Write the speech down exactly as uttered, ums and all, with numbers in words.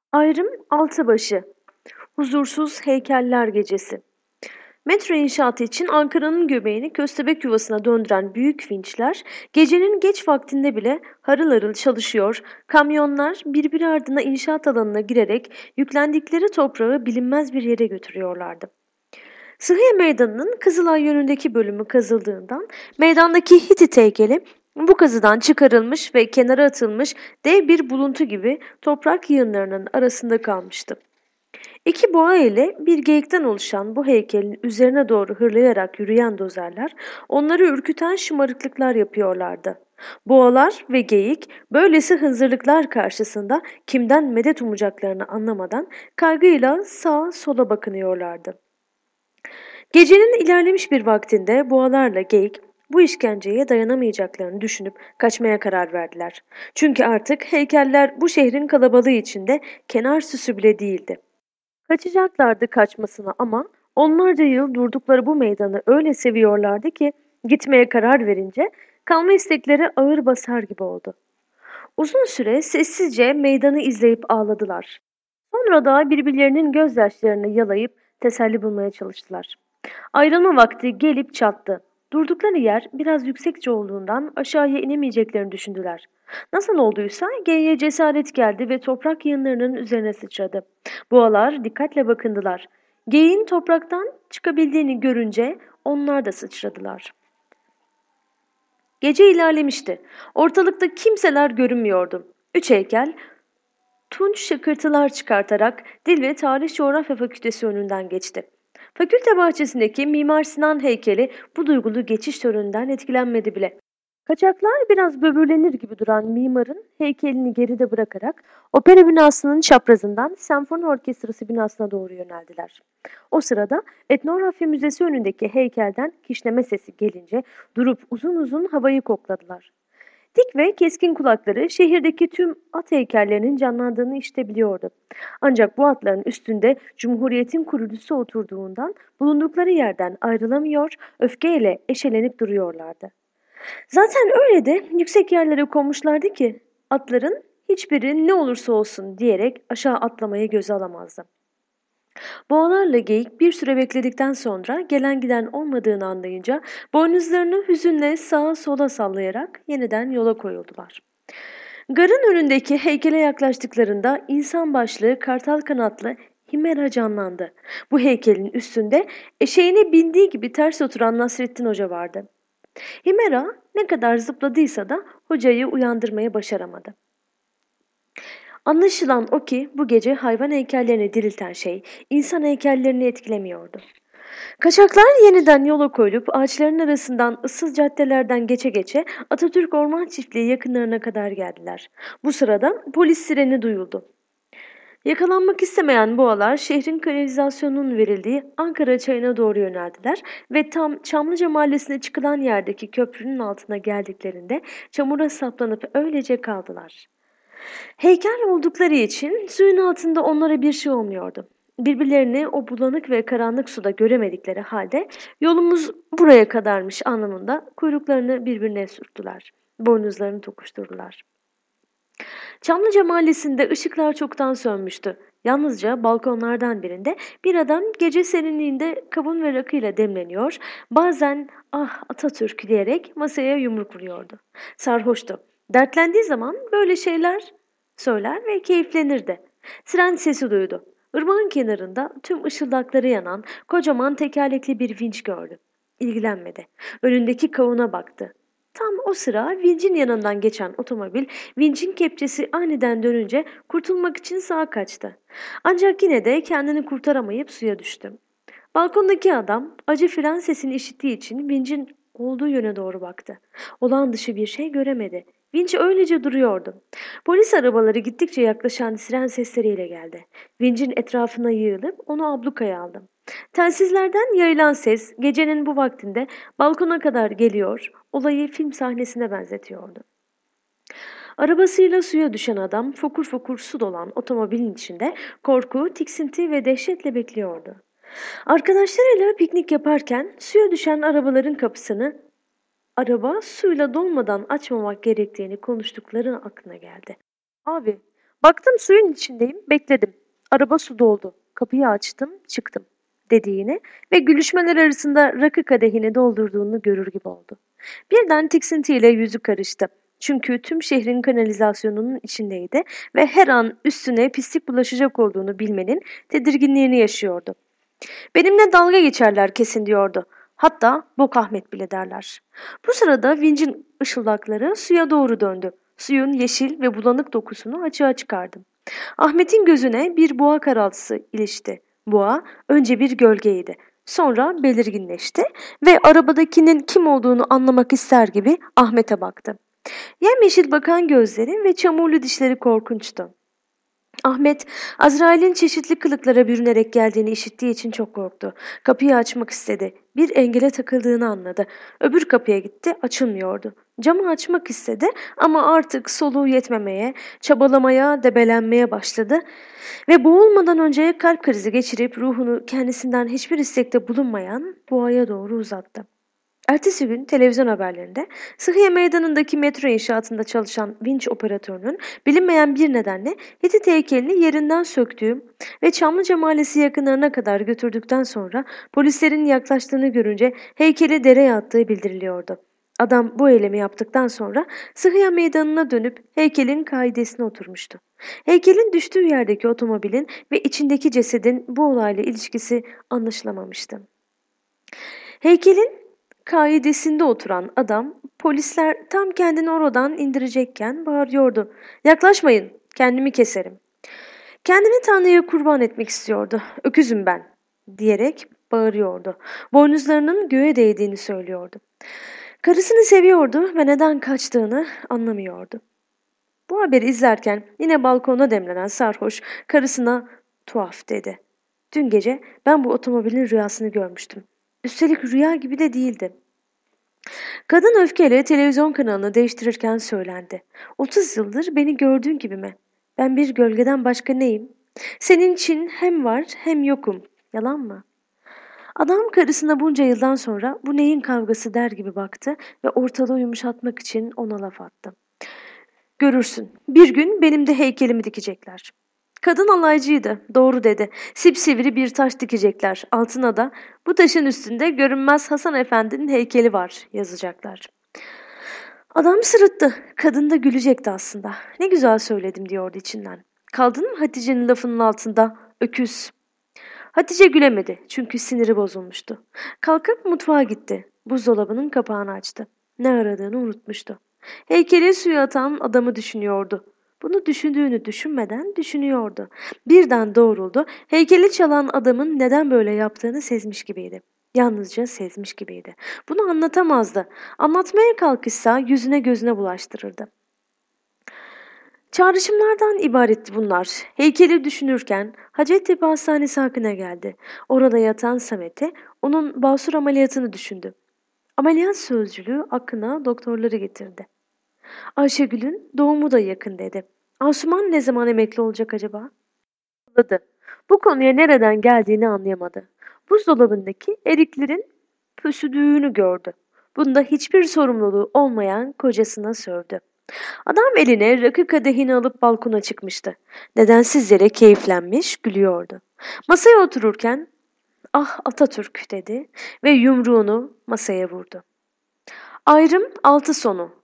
Ayrım Altıbaşı, Huzursuz Heykeller Gecesi. Metro inşaatı için Ankara'nın göbeğini köstebek yuvasına döndüren büyük vinçler gecenin geç vaktinde bile harıl harıl çalışıyor, kamyonlar birbiri ardına inşaat alanına girerek yüklendikleri toprağı bilinmez bir yere götürüyorlardı. Sıhhiye Meydanı'nın Kızılay yönündeki bölümü kazıldığından meydandaki Hitit heykeli bu kazıdan çıkarılmış ve kenara atılmış dev bir buluntu gibi toprak yığınlarının arasında kalmıştı. İki boğa ile bir geyikten oluşan bu heykelin üzerine doğru hırlayarak yürüyen dozerler onları ürküten şımarıklıklar yapıyorlardı. Boğalar ve geyik böylesi hınzırlıklar karşısında kimden medet umacaklarını anlamadan kaygıyla sağa sola bakınıyorlardı. Gecenin ilerlemiş bir vaktinde boğalarla geyik bu işkenceye dayanamayacaklarını düşünüp kaçmaya karar verdiler. Çünkü artık heykeller bu şehrin kalabalığı içinde kenar süsü bile değildi. Kaçacaklardı kaçmasına ama onlarca yıl durdukları bu meydanı öyle seviyorlardı ki gitmeye karar verince kalma istekleri ağır basar gibi oldu. Uzun süre sessizce meydanı izleyip ağladılar. Sonra da birbirlerinin gözyaşlarını yalayıp teselli bulmaya çalıştılar. Ayrılma vakti gelip çattı. Durdukları yer biraz yüksekçe olduğundan aşağıya inemeyeceklerini düşündüler. Nasıl olduysa G'ye cesaret geldi ve toprak yığınlarının üzerine sıçradı. Boğalar dikkatle bakındılar. G'in topraktan çıkabildiğini görünce onlar da sıçradılar. Gece ilerlemişti. Ortalıkta kimseler görünmüyordu. Üç heykel tunç şakırtılar çıkartarak Dil ve Tarih Coğrafya Fakültesi önünden geçti. Fakülte bahçesindeki Mimar Sinan heykeli bu duygulu geçiş töreninden etkilenmedi bile. Kaçaklar biraz böbürlenir gibi duran mimarın heykelini geride bırakarak opera binasının çaprazından senfoni orkestrası binasına doğru yöneldiler. O sırada Etnografya Müzesi önündeki heykelden kişneme sesi gelince durup uzun uzun havayı kokladılar. Dik ve keskin kulakları şehirdeki tüm at heykellerinin canlandığını işitebiliyordu. Ancak bu atların üstünde Cumhuriyet'in kurucusu oturduğundan bulundukları yerden ayrılamıyor, öfkeyle eşelenip duruyorlardı. Zaten öyle de yüksek yerlere konmuşlardı ki atların hiçbiri ne olursa olsun diyerek aşağı atlamayı göze alamazdı. Boğalarla geyik bir süre bekledikten sonra gelen giden olmadığını anlayınca boynuzlarını hüzünle sağa sola sallayarak yeniden yola koyuldular. Garın önündeki heykele yaklaştıklarında insan başlı kartal kanatlı Himera canlandı. Bu heykelin üstünde eşeğine bindiği gibi ters oturan Nasrettin Hoca vardı. Himera ne kadar zıpladıysa da hocayı uyandırmaya başaramadı. Anlaşılan o ki bu gece hayvan heykellerini dirilten şey insan heykellerini etkilemiyordu. Kaçaklar yeniden yola koyulup ağaçların arasından ıssız caddelerden geçe geçe Atatürk Orman Çiftliği yakınlarına kadar geldiler. Bu sırada polis sireni duyuldu. Yakalanmak istemeyen boğalar şehrin kanalizasyonunun verildiği Ankara Çayı'na doğru yöneldiler ve tam Çamlıca Mahallesi'ne çıkılan yerdeki köprünün altına geldiklerinde çamura saplanıp öylece kaldılar. Heykel oldukları için suyun altında onlara bir şey olmuyordu. Birbirlerini o bulanık ve karanlık suda göremedikleri halde yolumuz buraya kadarmış anlamında kuyruklarını birbirine sürttüler. Boynuzlarını tokuşturdular. Çamlıca Mahallesi'nde ışıklar çoktan sönmüştü. Yalnızca balkonlardan birinde bir adam gece serinliğinde kavun ve rakıyla demleniyor, bazen "ah Atatürk" diyerek masaya yumruk vuruyordu. Sarhoştu. Dertlendiği zaman böyle şeyler söyler ve keyiflenirdi. Tren sesi duydu. Irmağın kenarında tüm ışıldakları yanan kocaman tekerlekli bir vinç gördü. İlgilenmedi. Önündeki kavuna baktı. Tam o sıra vincin yanından geçen otomobil vincin kepçesi aniden dönünce kurtulmak için sağa kaçtı. Ancak yine de kendini kurtaramayıp suya düştü. Balkondaki adam acı fren sesini işittiği için vincin olduğu yöne doğru baktı. Olağan dışı bir şey göremedi. Vinç öylece duruyordu. Polis arabaları gittikçe yaklaşan siren sesleriyle geldi. Vincin etrafına yığılıp onu ablukaya aldı. Telsizlerden yayılan ses gecenin bu vaktinde balkona kadar geliyor, olayı film sahnesine benzetiyordu. Arabasıyla suya düşen adam fokur fokur su dolan otomobilin içinde korku, tiksinti ve dehşetle bekliyordu. Arkadaşlarıyla piknik yaparken suya düşen arabaların kapısını araba suyla dolmadan açmamak gerektiğini konuştukları aklına geldi. "Abi, Baktım suyun içindeyim, bekledim. Araba su doldu. Kapıyı açtım, çıktım dediğini ve gülüşmeler arasında rakı kadehini doldurduğunu görür gibi oldu. Birden tiksintiyle yüzü karıştı. Çünkü tüm şehrin kanalizasyonunun içindeydi ve her an üstüne pislik bulaşacak olduğunu bilmenin tedirginliğini yaşıyordu. Benimle dalga geçerler kesin diyordu. Hatta Bok Ahmet bile derler. Bu sırada vincin ışıldakları suya doğru döndü. Suyun yeşil ve bulanık dokusunu açığa çıkardım. Ahmet'in gözüne bir boğa karaltısı ilişti. Boğa önce bir gölgeydi. Sonra belirginleşti ve arabadakinin kim olduğunu anlamak ister gibi Ahmet'e baktı. Yemyeşil bakan gözleri ve çamurlu dişleri korkunçtu. Ahmet, Azrail'in çeşitli kılıklara bürünerek geldiğini işittiği için çok korktu. Kapıyı açmak istedi. Bir engele takıldığını anladı. Öbür kapıya gitti, açılmıyordu. Camı açmak istedi ama artık soluğu yetmemeye, çabalamaya, debelenmeye başladı ve boğulmadan önce kalp krizi geçirip ruhunu kendisinden hiçbir istekte bulunmayan boğaya doğru uzattı. Ertesi gün televizyon haberlerinde Sıhhiye Meydanı'ndaki metro inşaatında çalışan vinç operatörünün bilinmeyen bir nedenle Hitit heykelini yerinden söktüğü ve Çamlıca Mahallesi yakınlarına kadar götürdükten sonra polislerin yaklaştığını görünce heykeli dereye attığı bildiriliyordu. Adam bu eylemi yaptıktan sonra Sıhhiye Meydanı'na dönüp heykelin kaidesine oturmuştu. Heykelin düştüğü yerdeki otomobilin ve içindeki cesedin bu olayla ilişkisi anlaşılamamıştı. Heykelin kaidesinde oturan adam polisler tam kendini oradan indirecekken bağırıyordu. Yaklaşmayın, kendimi keserim. Kendini Tanrı'ya kurban etmek istiyordu. Öküzüm ben diyerek bağırıyordu. Boynuzlarının göğe değdiğini söylüyordu. Karısını seviyordu ve neden kaçtığını anlamıyordu. Bu haberi izlerken yine balkona demlenen sarhoş karısına tuhaf dedi. Dün gece ben bu otomobilin rüyasını görmüştüm. Üstelik rüya gibi de değildi. Kadın öfkeyle televizyon kanalını değiştirirken söylendi. Otuz yıldır beni gördüğün gibi mi? Ben bir gölgeden başka neyim? Senin için hem var hem yokum. Yalan mı? Adam karısına bunca yıldan sonra bu neyin kavgası der gibi baktı ve ortalığı yumuşatmak için ona laf attı. Görürsün, bir gün benim de heykelimi dikecekler. Kadın alaycıydı, doğru dedi. Sipsivri bir taş dikecekler. Altına da bu taşın üstünde görünmez Hasan Efendi'nin heykeli var yazacaklar. Adam sırıttı. Kadın da gülecekti aslında. Ne güzel söyledim diyordu içinden. Kaldın mı Hatice'nin lafının altında? Öküz. Hatice gülemedi çünkü siniri bozulmuştu. Kalkıp mutfağa gitti. Buzdolabının kapağını açtı. Ne aradığını unutmuştu. Heykeli suya atan adamı düşünüyordu. Bunu düşündüğünü düşünmeden düşünüyordu. Birden doğruldu. Heykeli çalan adamın neden böyle yaptığını sezmiş gibiydi. Yalnızca sezmiş gibiydi. Bunu anlatamazdı. Anlatmaya kalkışsa yüzüne gözüne bulaştırırdı. Çağrışımlardan ibaretti bunlar. Heykeli düşünürken Hacettepe Hastanesi hakkına geldi. Orada yatan Samet'e onun basur ameliyatını düşündü. Ameliyat sözcülüğü aklına doktorları getirdi. Ayşegül'ün doğumu da yakın dedi. Asuman ne zaman emekli olacak acaba? Anladı. Bu konuya nereden geldiğini anlayamadı. Buzdolabındaki eriklerin pösüdüğünü gördü. Bunda hiçbir sorumluluğu olmayan kocasına sövdü. Adam eline rakı kadehini alıp balkona çıkmıştı. Nedensiz yere keyiflenmiş, gülüyordu. Masaya otururken, "Ah Atatürk" dedi ve yumruğunu masaya vurdu. Ayrım altı sonu